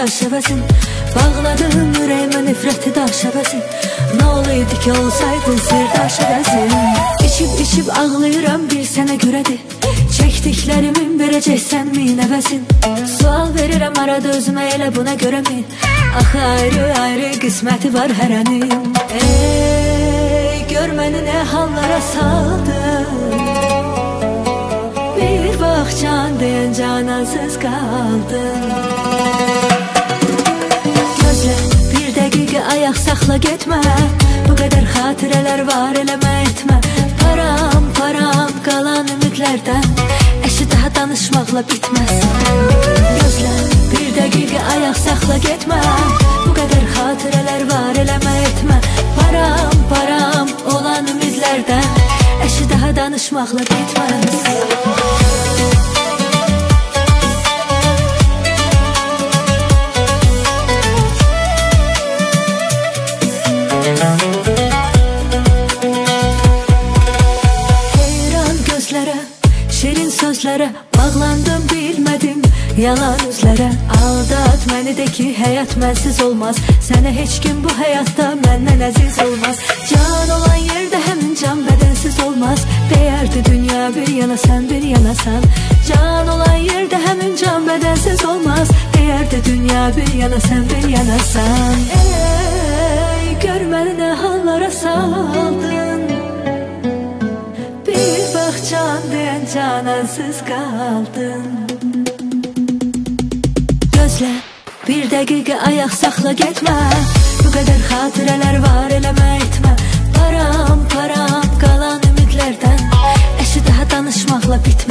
yaş əvəzin. Bağladın ürəyimə nifrəti daş əvəzin. Nə olaydı ki olsaydın sirdaş əvəzin. İçib ağlayıram bir sənə görədir. Çəkdiklərimin verəcəksən min əvəzin. Sual verirəm arada özümə elə buna görəmi? Axı ayrı qisməti var hərənin. Ey gör məni nə hallara saldın. Bir vaxt can deyən canansız qaldın. Gözlə bir dəqiqə ayaq saxla getmə. Bu qədər xatirələr var eləmə etmə. Param qalan ümidlərdən. Əşi daha danışmaqla bitməz. Gözlə bir dəqiqə ayaq saxla getmə. Bu qədər xatirələr var eləmə etmə. Param olan ümidlərdən. Əşi daha danışmaqla bitməz. Şirin sözlərə bağlandım bilmədim. Yalan üzlərə aldat məni de ki həyat mənsiz olmaz. Sənə heç kim bu həyatda məndən əziz olmaz. Can olan yerdə həmin can bədənsiz olmaz. Deyərdi dünya bir yana sən bir yanasan. Can olan yerdə həmin can bədənsiz olmaz. Deyərdi dünya bir yana sən bir yanasan. Ey gör məni nə hallara saldın. Can deyən canansız qaldın. Gözlə bir dəqiqə ayaq saxla getmə. Bu qədər xatirələr var eləmə etmə. Param qalan ümidlərdən. Əşi daha danışmaqla bitmə.